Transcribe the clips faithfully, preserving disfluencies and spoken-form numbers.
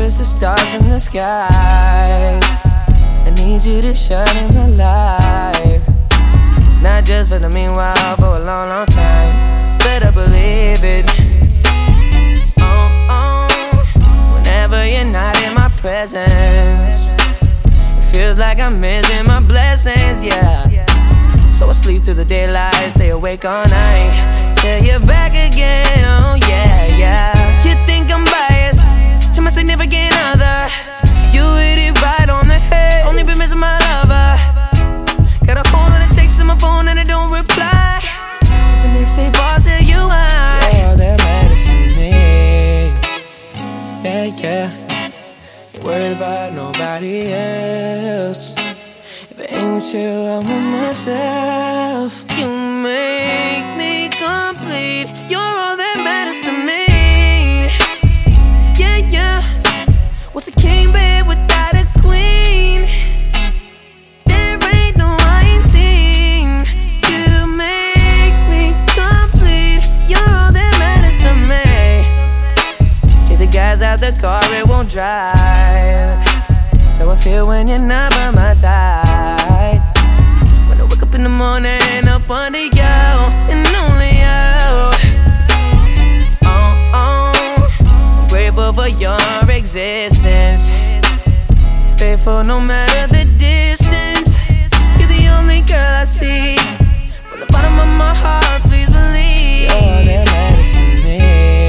as the stars in the sky. I need you to shine in my life, not just for the meanwhile, for a long, long time. Better believe it. Oh, oh. Whenever you're not in my presence, it feels like I'm missing my blessings, yeah. So I sleep through the daylight, stay awake all night till you're back again, oh yeah, yeah. You think I'm biased to my significant other? You hit it right on the head. Only been missing my lover. Got a whole lot of texts on my phone and I don't reply. The next day balls tell you why. You're all that matters to me. Yeah, yeah. You're worried about nobody else. If it ain't with you, I'm with myself. You make me complete. You're all that matters to me. Yeah, yeah. What's a king bed without a queen? There ain't no iron team. You make me complete. You're all that matters to me. Get the gas out the car, it won't drive. So I feel when you're not by my side. When I wake up in the morning, up under you and only you. Oh, oh. I'm grateful for your existence. Faithful no matter the distance. You're the only girl I see. From the bottom of my heart, please believe. You're all that matters to me.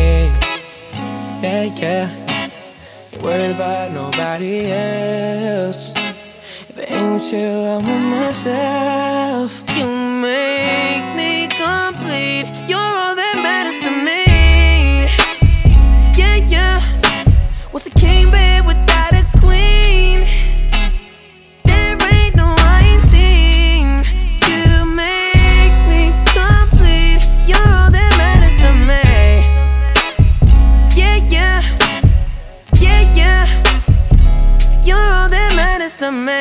Yeah, yeah. You're worried about nobody else. If it ain't with you, I'm with myself. You make me complete. You're all that matters to me. Yeah, yeah. What's a king bed without a queen? There ain't no iron team. You make me complete. You're all that matters to me. Yeah, yeah. Yeah, yeah. You're all that matters to me.